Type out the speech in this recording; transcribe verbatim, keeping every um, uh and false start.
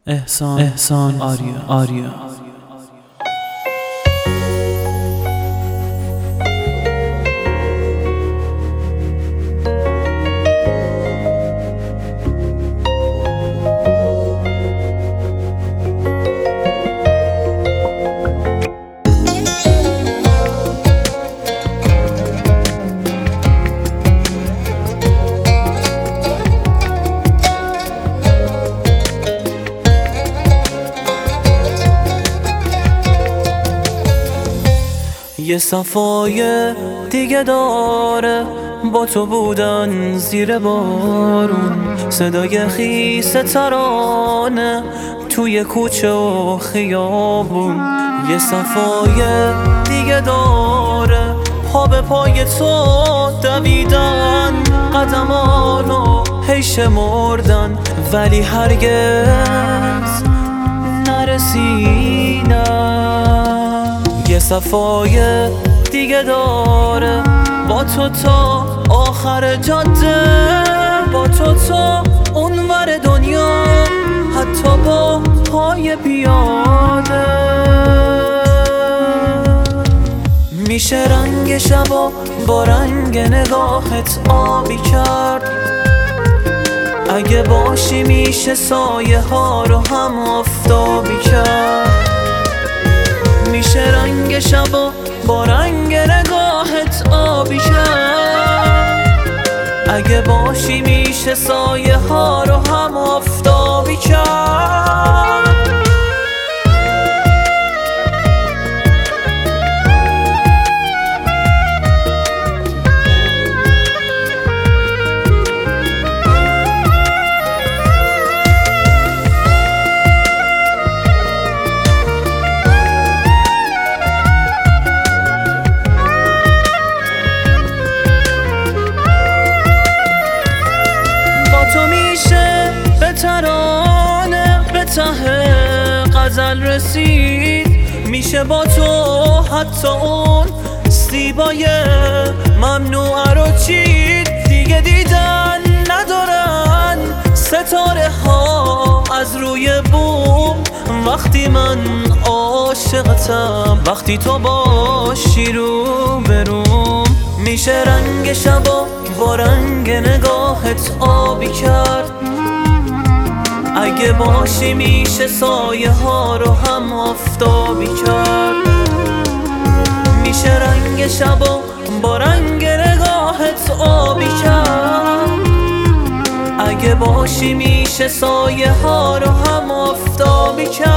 احسان احسان آریا آریا یه صفای دیگه داره با تو بودن زیر بارون، صدای خیس ترانه توی کوچه و خیابون. یه صفای دیگه داره پا به پای تو دویدن، قدمانو هی شمردن ولی هرگز نرسیدن. یه صفای دیگه داره با تو تا آخر جاده، با تو تا اونور دنیا، حتی با پای پیاده. میشه رنگ شبا با رنگ نگاهت آبی کرد، اگه باشی میشه سایه ها رو هم آفتابی کرد. میشه رنگ شبا با رنگ نگاهت آبی کرد، اگه باشی میشه سایه ها رو هم آفتابی کرد. ترانه به ته غزل رسید، میشه با تو حتی اون زیبای ممنوعه رو چید. دیگه دیدن ندارن ستاره ها از روی بوم، وقتی من عاشقتم، وقتی تو باشی رو بروم. میشه رنگ شبا با رنگ نگاهت آبی کرد، اگه باشی میشه سایه ها رو هم آفتابی کرد. میشه رنگ شبا با رنگ نگاهت آبی کرد، اگه باشی میشه سایه ها رو هم آفتابی کرد.